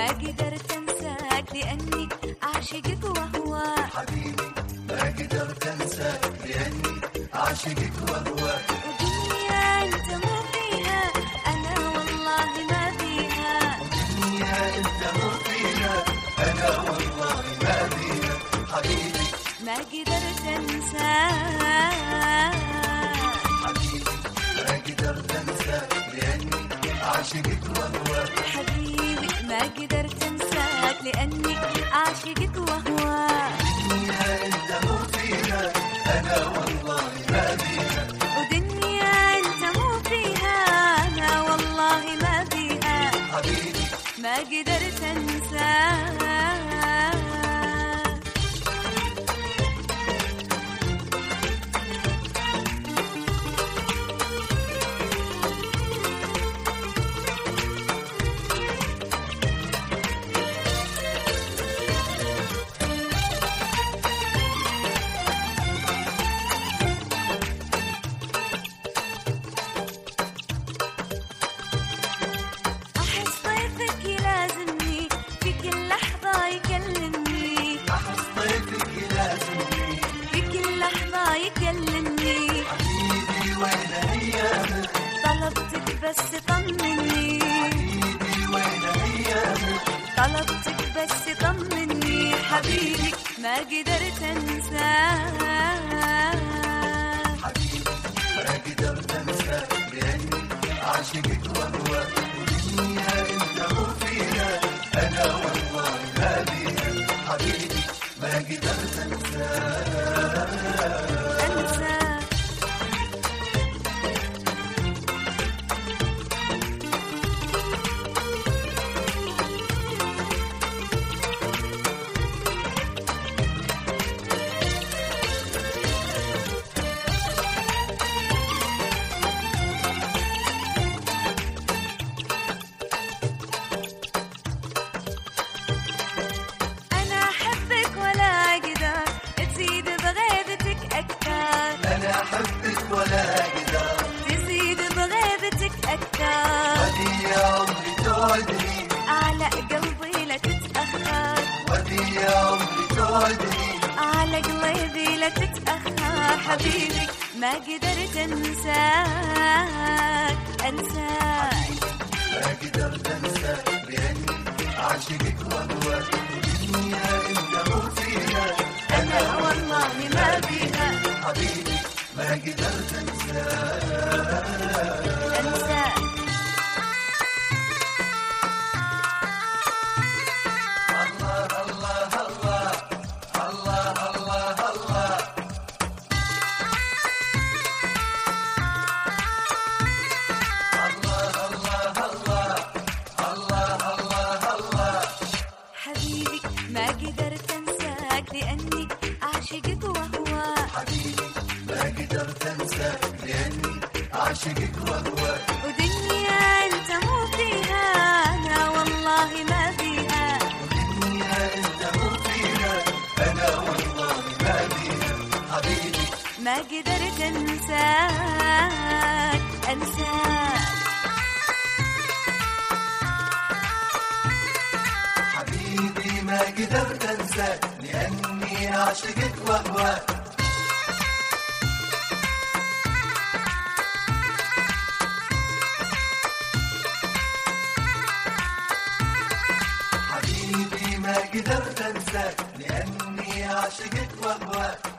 ما قدرت أنساك لأني أعشقك وأهواك. حبيبي ما قدرت أنساك لأني أعشقك وأهواك. ودنيا أنت مو فيها أنا والله ما بيها. ودنيا أنت مو فيها أنا والله ما بيها. حبيبي ما قدرت أنساك. حبيبي ما قدرت أنساك لأني أعشقك وأهواك. حبيبي ما قدرت أنساك لأني أعشقك وأهواك. ودنيا أنت مو فيها أنا والله ما بيها. ودنيا أنت مو فيها أنا والله ما بيها. حبيبي ما قدرت أنساك. أحس طيفك يلازمني في كل لحظة يكلمني. أحس طيفك يلازمني في كل لحظة يكلمني. حبيبي وين أيامك. طلبتك بس طمني. حبيبي وين أيامك. طلبتك بس طمني. حبيبي ما قدرت أنساك. حبيبي ما قدرت أنساك لأني أعشقك وأهواك. ودنيا أنت مو فيها أنا والله ما بيها. حبيبي ما قدرت أنساك. أنساك. أنا أحبك ولا أقدر تزيد بغيبتك أكثر. أنا أحبك ولا أقدر. تزيد بغيبتك أكثر. ودي يا عمري توعدني. على قلبي لا تتأخر. ودي يا عمري توعدني. على قلبي لا تتأخر. حبيبي ما قدرت أنساك. أنساك. ما قدرت أنساك لأني أعشقك وأهواك. ودنيا أنت مو فيها أنا والله ما بيها. حبيبي ما قدرت أنساك. أنساك. الله الله الله الله الله الله. حبيبي ما قدرت أنساك لأني أعشقك وأهواك. حبيبي ما قدرت أنساك لأني أعشقك وأهواك. ودنيا أنت مو فيها أنا والله ما بيها. ودنيا أنت مو فيها أنا والله ما بيها. حبيبي ما قدرت أنساك. أنساك. حبيبي ما قدرت أنساك لأني أعشقك وأهواك. حبيبي ما قدرت أنساك لأني أعشقك وأهواك.